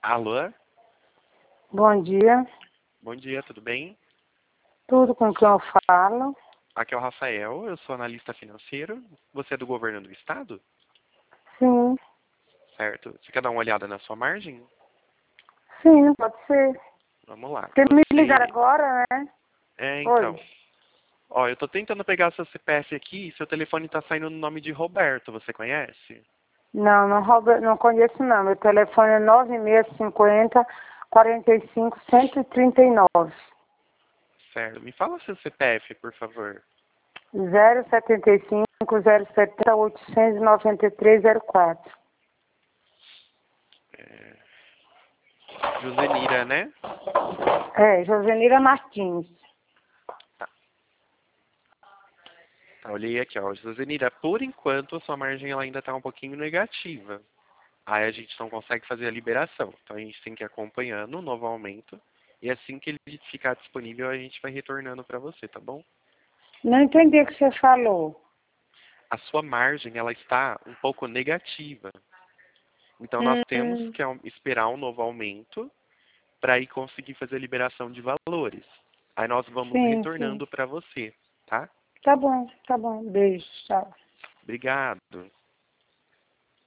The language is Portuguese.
Alô? Bom dia. Bom dia, tudo bem? Tudo com quem eu falo? Aqui é o Rafael, eu sou analista financeiro. Você é do governo do estado? Sim, Certo. Você quer dar uma olhada na sua margem? sim, pode ser. Vamos lá. Você me ligar agora, né? Então. Oi. Ó, eu tô tentando pegar seu CPF aqui e seu telefone tá saindo no nome de Roberto, você conhece? Não, não conheço não. Meu telefone é 9650 45 139. Certo. Me fala seu CPF, por favor. 075 070 893 04. Josenira, né? É, Josenira Martins. Tá, olhei aqui, ó. Josenira, por enquanto a sua margem ela ainda tá um pouquinho negativa. Aí a gente não consegue fazer a liberação. Então a gente tem que ir acompanhando o novo aumento. E assim que ele ficar disponível, a gente vai retornando para você, tá bom? Não entendi o que você falou. A sua margem, ela está um pouco negativa. Então nós temos Hum, que esperar um novo aumento para ir conseguir fazer a liberação de valores. Aí nós vamos sim, sim. retornando para você, tá? Tá bom, tá bom. Beijo, tchau. Obrigado.